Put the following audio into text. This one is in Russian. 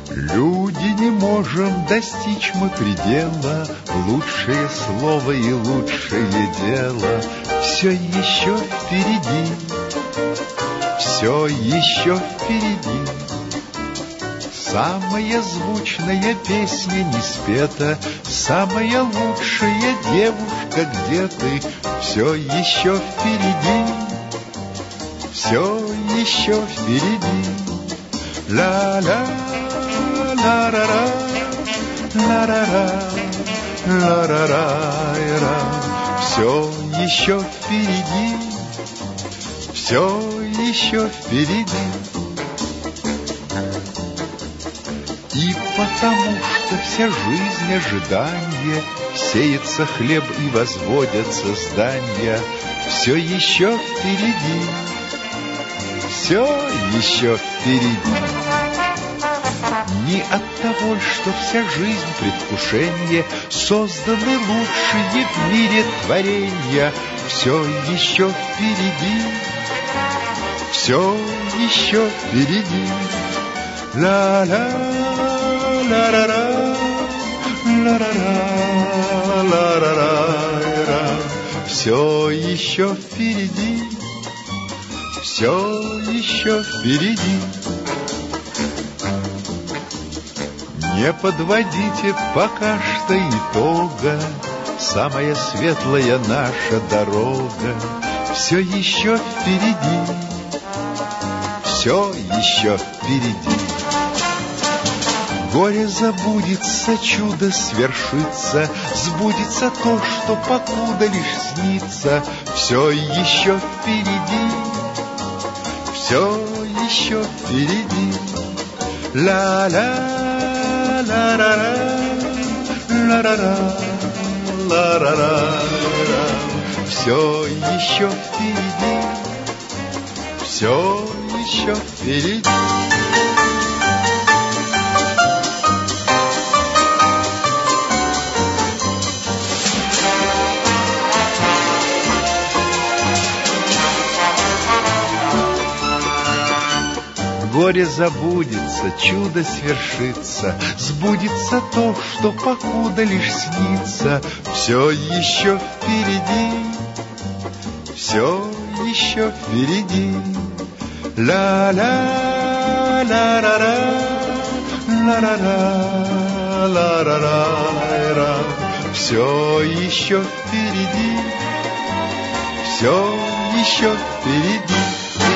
Люди, не можем достичь мы предела, лучшее слово и лучшее дело все еще впереди, все еще впереди. Самая звучная песня не спета, самая лучшая девушка, где ты, все еще впереди, все еще впереди. Ла-ла, ла-ра-ра, ла-ра-ра, ла-ра-ра-ра. Все еще впереди, все еще впереди. И потому что вся жизнь ожидания, сеется хлеб и возводятся здания, все еще впереди, все еще впереди. Не от того, что вся жизнь предвкушение, созданы лучшие в мире творения, все еще впереди, все еще впереди. Ла-ла, ла-ра-ра, ла-ра-ра, ла-ра-ра. Все еще впереди, все еще впереди. Не подводите пока что итога, самая светлая наша дорога все еще впереди, все еще впереди. Горе забудется, чудо свершится, сбудется то, что покуда лишь снится, все еще впереди, все еще впереди. Ла-ла, ла-ра-ра, ла-ра-ра, ла-ра-ра. Все еще впереди, все еще впереди. Горе забудется, чудо свершится, сбудется то, что покуда лишь снится, все еще впереди, все еще впереди. Ла-ла, ла-ра-ра, ла-ра-ра, ла-ра-ра. Все еще впереди, все еще впереди.